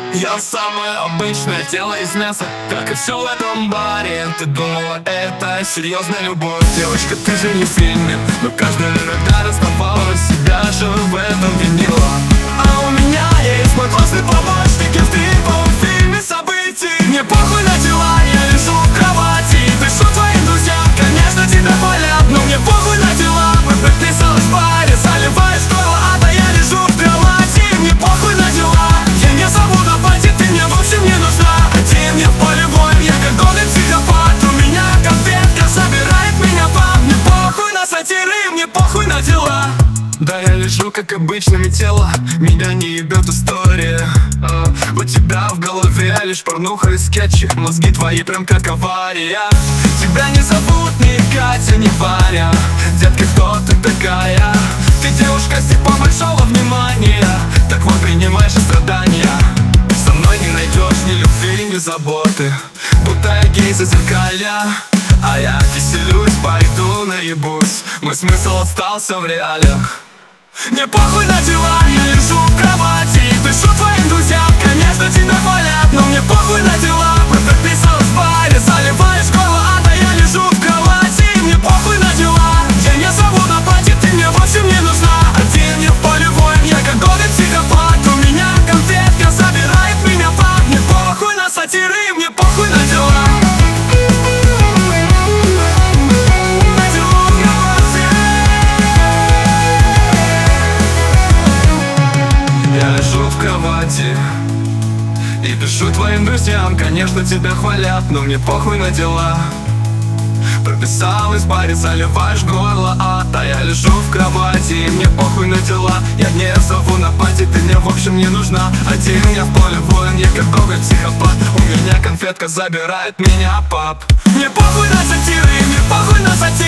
Я самое обычное тело из мяса, как и все в этом баре. Ты думала, это серьезная любовь? Девочка, ты же не в фильме, но каждая иногда расставала себя же в этом винила. А у меня есть мой классный помощник, я в триповом фильме событий. Мне похуй на дела, я лежу в кровати, пишу твоим друзьям, конечно тебя хвалят, но мне похуй на дела. Мы прописалась в паре, заливаешь горло, а я лежу в кровати. Мне похуй на дела, я не забуду. Ты мне вовсе не нужна, один мне в поле воин. Я как голый психопат, у меня конфетка собирает меня пап. Мне похуй на сатиры, мне похуй на дела. Да, я лежу как обычное тело, меня не ебет история. У тебя в голове лишь порнуха и скетчи, мозги твои прям как авария. Тебя не зовут ни Катя, ни Варя. Детка, кто ты такая? Ты девушка с типа большого внимания. Так вот, принимаешь страдания. Со мной не найдешь ни любви, ни заботы, будто я гей зазеркалья. А я веселюсь, пойду наебусь, мой смысл остался в реалиях. Мне похуй на дела, я лежу в кровати, пишу твоим друзьям, конечно тебя хвалят, но мне похуй на дела. Мы прописалась в паре, заливаешь горло, а я лежу в кровати. Мне похуй на дела, я не зову на пати, ты мне вовсе не нужна. Один мне в поле воин, я как голый психопат, у меня конфетка собирает меня пап. Мне похуй на сатиры, мне похуй на дела. Я лежу в кровати и пишу твоим друзьям, конечно тебя хвалят, но мне похуй на дела. Прописалась в баре, заливаешь горло, а я лежу в кровати, и мне похуй на дела. Я не зову на пати, ты мне в общем не нужна. Один я в поле воин, я как голый психопат, у меня конфетка забирает меня пап. Мне похуй на сатиры, мне похуй на сатиры.